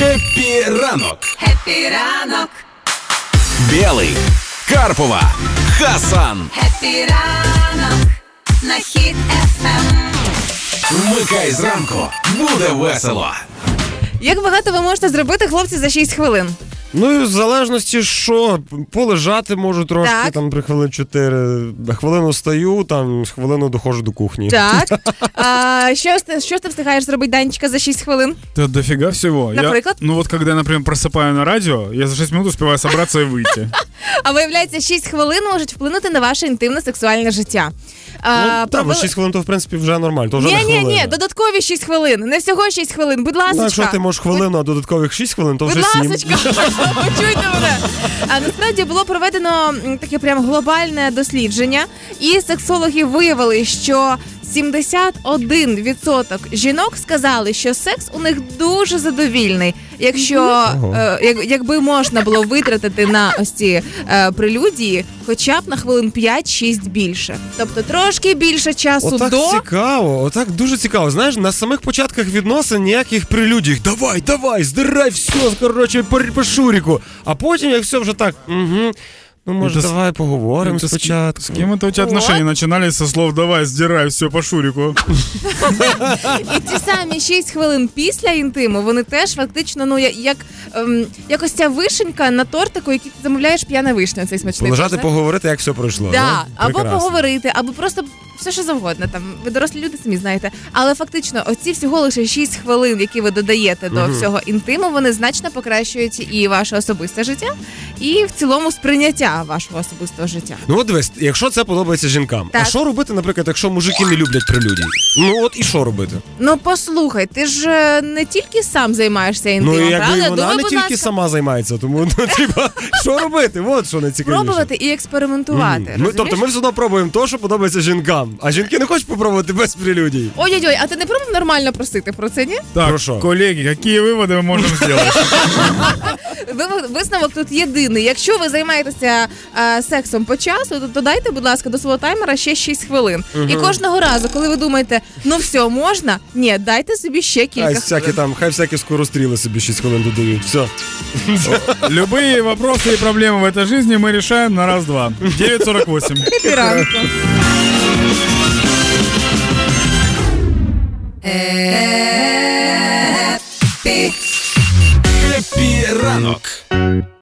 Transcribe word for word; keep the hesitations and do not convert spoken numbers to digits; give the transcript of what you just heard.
Хеппі ранок. Хеппі ранок. Білий, Карпова, Хасан. Хеппі ранок. На Хіт еф ем. Вмикай зранку, буде весело. Як багато ви можете зробити, хлопці, за шість хвилин? Ну, і в залежності, що, полежати можу трошки, Так. там, при хвилин чотири, хвилину стою, там, хвилину доходжу до кухні. Так. А, що, ж ти- що ж ти встигаєш зробити, Данечка, за шість хвилин? Да дофига всего. Например? Я, ну вот когда я, например, просыпаю на радио, я за шесть минут успеваю собраться и выйти. А виявляється, шість хвилин можуть вплинути на ваше інтимне сексуальне життя. Ну, А, так, бо провели- шість хвилин, то, в принципі, вже нормально, то вже не Ні, ні, хвилина. ні, додаткові шість хвилин. Не всього шість хвилин, будь Ну, якщо ласочка. ти можеш хвилину, а додаткових шість хвилин, то Будь вже сім. ласочка, почуйте мене. А насправді було проведено м, таке прям глобальне дослідження, і сексологи виявили, що сімдесят один відсоток жінок сказали, що секс у них дуже задовільний, якщо е, як, якби можна було витратити на ось ці е, прелюдії хоча б на хвилин п'ять-шість більше. Тобто трошки більше часу Отак до... цікаво, отак дуже цікаво. Знаєш, на самих початках відносин ніяких прелюдій. Давай, давай, здирай все, коротше, по, по шуріку. А потім, як все вже так, угу, ну, може, Это с- давай поговоримо Это с- спочатку. С кем это у тебя Вот. отношения начинались со слов «давай, сдирай все по шурику»? І ті самі шість хвилин після інтиму, вони теж фактично, ну, я- як, ем, якось ця вишенька на тортику, який ти замовляєш, п'яна вишня, цей смачний. Полежати, торт, поговорити, як все пройшло. да. Да? Або Прекрасно. поговорити, або просто все, що завгодно. Там, ви дорослі люди самі знаєте. Але фактично, оці всього лише шість хвилин, які ви додаєте до всього інтиму, вони значно покращують і ваше особисте життя, і в цілому сприйняття вашого особистого життя. Ну от дивись, якщо це подобається жінкам, Так. а що робити, наприклад, якщо мужики не люблять прелюдій? Ну от і що робити? Ну послухай, ти ж е, не тільки сам займаєшся інтимом, Ну і якби правда? і вона Думай, не будь тільки ласка, сама займається, тому ну, типа, що робити? От що найцікавіше. пробувати і експериментувати. Мгм. Ми, розумієш? тобто ми все одно пробуємо те, що подобається жінкам, а жінки не хочуть попробувати без прелюдій. Ой-ой-ой, а ти не пробував нормально просити про це, ні? Так, Хорошо. коллеги, какие выводы мы можем сделать? Ви- Висновок тут єдиний. Якщо ви займаєтеся е, сексом по часу, то додайте, будь ласка, до свого таймера ще шість хвилин. І кожного разу, коли ви думаєте, ну все, можна, ні, дайте собі ще кілька Хай хвилин. всякі там, хай всякі скоростріли собі шість хвилин додають. Все. Любые вопросы и проблемы в этой жизни мы решаем на раз-два. девять сорок восемь. Хеппі ранку. Хеппі ранок.